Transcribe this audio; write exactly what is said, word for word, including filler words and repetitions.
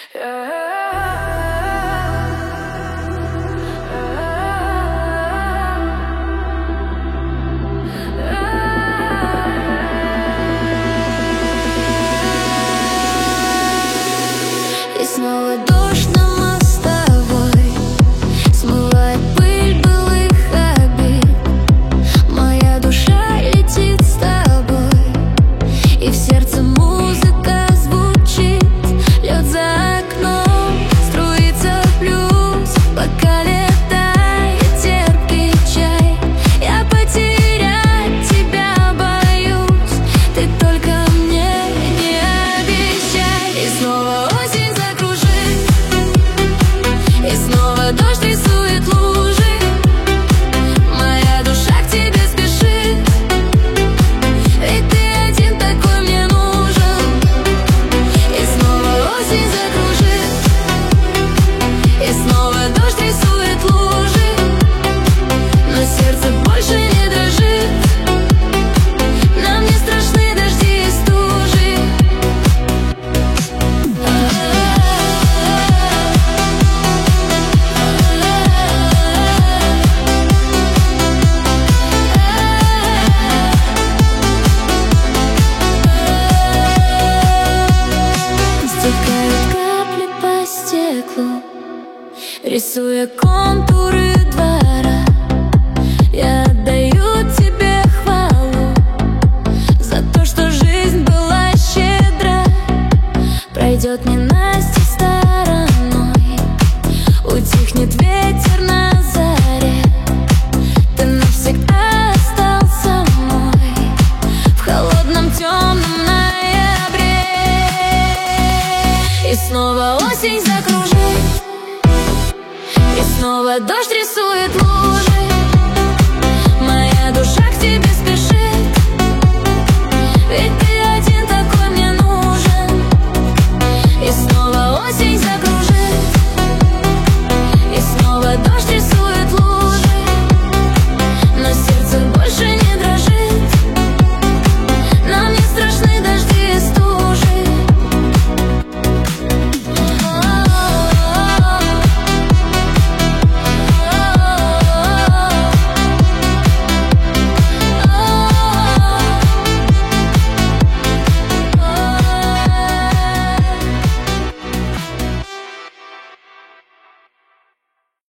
И снова дождь на мостовой смывает пыль былых обид. Моя душа летит с тобой, и в сердце музыка звучит. Лед за окном струится плюс, пока летает терпкий чай. Я потерять тебя боюсь, ты только мне не обещай. И снова осень закружит, и снова дождь рисует лужи. Моя душа к тебе спешит, ведь ты один такой мне нужен. И снова осень закружит, и снова дождь рисует лужи. Но сердце больше не дрожит, нам не страшны дожди и стужи. Стекают капли по стеклу, рисуя контуры двора. Я отдаю тебе хвалу за то, что жизнь была щедра. Пройдет ненастье стороной, утихнет ветер на заре. Ты навсегда остался мой в холодном темном ноябре. И снова осень закружит, и снова дождь рисует лужи.